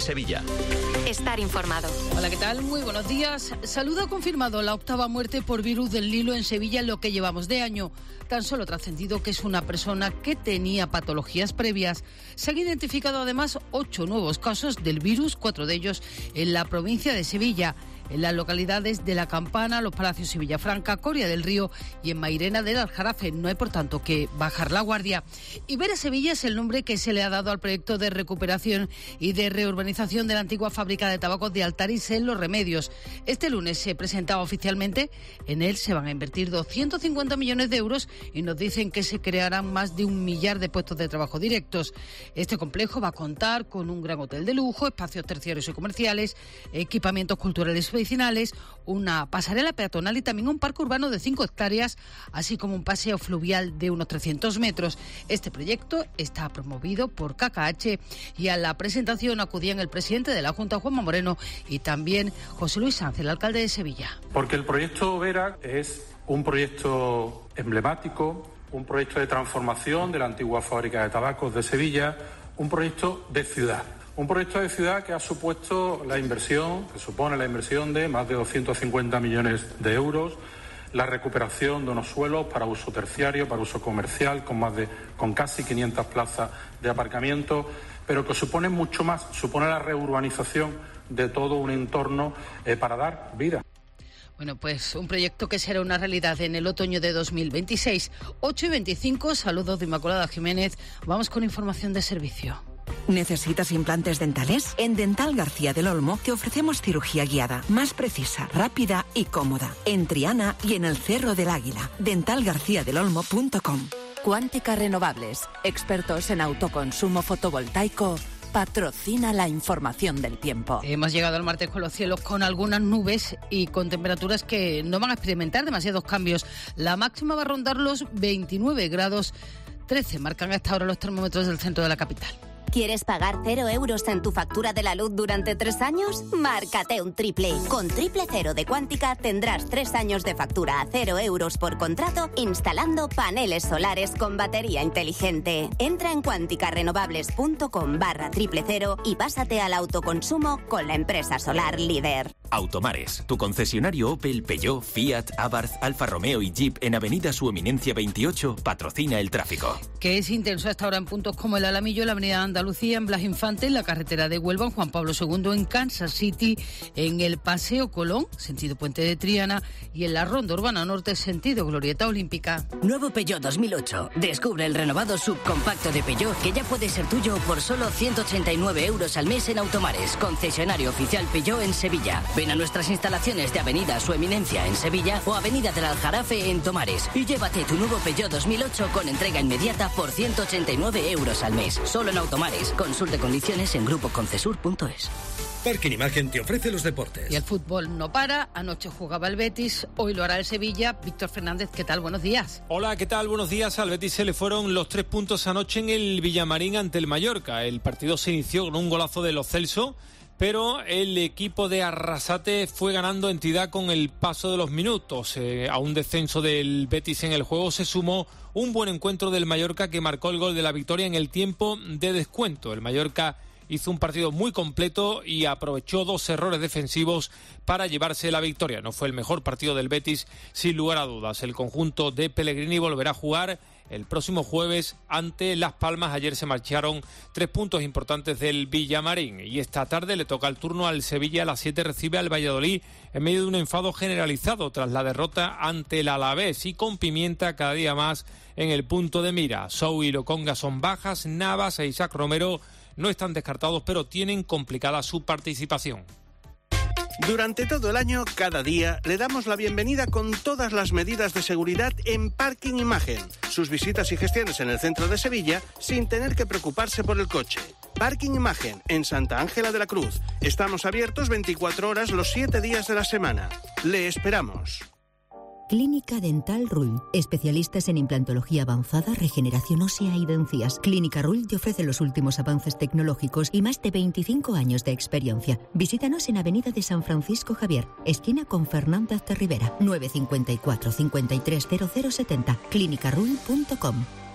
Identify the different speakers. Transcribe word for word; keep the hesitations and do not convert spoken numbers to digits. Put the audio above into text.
Speaker 1: de Sevilla.
Speaker 2: Estar informado.
Speaker 3: Hola, ¿qué tal? Muy buenos días. Salud ha confirmado la octava muerte por virus del Nilo en Sevilla en lo que llevamos de año. Tan solo ha trascendido que es una persona que tenía patologías previas. Se han identificado además ocho nuevos casos del virus, cuatro de ellos en la provincia de Sevilla, en las localidades de La Campana, Los Palacios y Villafranca, Coria del Río y en Mairena del Aljarafe. No hay, por tanto, que bajar la guardia. Ibera Sevilla es el nombre que se le ha dado al proyecto de recuperación y de reurbanización de la antigua fábrica de tabacos de Altariz en Los Remedios. Este lunes se presentaba oficialmente. En él se van a invertir doscientos cincuenta millones de euros y nos dicen que se crearán más de un millar de puestos de trabajo directos. Este complejo va a contar con un gran hotel de lujo, espacios terciarios y comerciales, equipamientos culturales medicinales, una pasarela peatonal y también un parque urbano de cinco hectáreas, así como un paseo fluvial de unos trescientos metros. Este proyecto está promovido por K K H y a la presentación acudían el presidente de la Junta, Juanma Moreno, y también José Luis Sanz, el alcalde de Sevilla.
Speaker 4: Porque el proyecto Vera es un proyecto emblemático, un proyecto de transformación de la antigua fábrica de tabacos de Sevilla, un proyecto de ciudad. Un proyecto de ciudad que ha supuesto la inversión, que supone la inversión de más de doscientos cincuenta millones de euros, la recuperación de unos suelos para uso terciario, para uso comercial, con más de, con casi quinientas plazas de aparcamiento, pero que supone mucho más, supone la reurbanización de todo un entorno eh, para dar vida.
Speaker 3: Bueno, pues un proyecto que será una realidad en el otoño de dos mil veintiséis. ocho y veinticinco, saludos de Inmaculada Jiménez. Vamos con información de servicio.
Speaker 5: ¿Necesitas implantes dentales? En Dental García del Olmo te ofrecemos cirugía guiada, más precisa, rápida y cómoda. En Triana y en el Cerro del Águila. dental garcía del olmo punto com.
Speaker 6: Cuántica Renovables, expertos en autoconsumo fotovoltaico, patrocina la información del tiempo.
Speaker 3: Hemos llegado al martes con los cielos con algunas nubes y con temperaturas que no van a experimentar demasiados cambios. La máxima va a rondar los veintinueve grados, trece marcan a esta hora los termómetros del centro de la capital.
Speaker 2: ¿Quieres pagar cero euros en tu factura de la luz durante tres años? Márcate un triple. Con Triple Cero de Cuántica tendrás tres años de factura a cero euros por contrato instalando paneles solares con batería inteligente. Entra en cuánticarenovables.com barra triple cero y pásate al autoconsumo con la empresa solar líder.
Speaker 1: Automares, tu concesionario Opel, Peugeot, Fiat, Abarth, Alfa Romeo y Jeep en Avenida Su Eminencia veintiocho patrocina el tráfico.
Speaker 3: Que es intenso hasta ahora en puntos como el Alamillo, la Avenida Andalucía, en Blas Infante, en la carretera de Huelva, en Juan Pablo segundo, en Kansas City, en el Paseo Colón, sentido Puente de Triana, y en la Ronda Urbana Norte, sentido Glorieta Olímpica.
Speaker 7: Nuevo Peugeot dos mil ocho. Descubre el renovado subcompacto de Peugeot que ya puede ser tuyo por solo ciento ochenta y nueve euros al mes en Automares, concesionario oficial Peugeot en Sevilla. Ven a nuestras instalaciones de Avenida Su Eminencia en Sevilla o Avenida del Aljarafe en Tomares y llévate tu nuevo Peugeot dos mil ocho con entrega inmediata por ciento ochenta y nueve euros al mes. Solo en Automares. Consulte condiciones en grupo concesur punto es.
Speaker 8: Parking Imagen te ofrece los deportes.
Speaker 3: Y el fútbol no para. Anoche jugaba el Betis, hoy lo hará el Sevilla. Víctor Fernández, ¿qué tal? Buenos días.
Speaker 9: Hola, ¿qué tal? Buenos días. Al Betis se le fueron los tres puntos anoche en el Villamarín ante el Mallorca. El partido se inició con un golazo de Lo Celso, pero el equipo de Arrasate fue ganando entidad con el paso de los minutos. Eh, a un descenso del Betis en el juego se sumó un buen encuentro del Mallorca que marcó el gol de la victoria en el tiempo de descuento. El Mallorca hizo un partido muy completo y aprovechó dos errores defensivos para llevarse la victoria. No fue el mejor partido del Betis, sin lugar a dudas. El conjunto de Pellegrini volverá a jugar el próximo jueves ante Las Palmas. Ayer se marcharon tres puntos importantes del Villamarín y esta tarde le toca el turno al Sevilla. A las siete recibe al Valladolid en medio de un enfado generalizado tras la derrota ante el Alavés y con Pimienta cada día más en el punto de mira. Sou y Lokonga son bajas, Navas e Isaac Romero no están descartados, pero tienen complicada su participación.
Speaker 10: Durante todo el año, cada día, le damos la bienvenida con todas las medidas de seguridad en Parking Imagen. Sus visitas y gestiones en el centro de Sevilla sin tener que preocuparse por el coche. Parking Imagen, en Santa Ángela de la Cruz. Estamos abiertos veinticuatro horas los siete días de la semana. Le esperamos.
Speaker 11: Clínica Dental Rull. Especialistas en implantología avanzada, regeneración ósea y dentías. Clínica Rull te ofrece los últimos avances tecnológicos y más de veinticinco años de experiencia. Visítanos en Avenida de San Francisco Javier, esquina con Fernández de Rivera, nueve cinco cuatro, cinco tres cero cero siete cero, clínica rull punto com.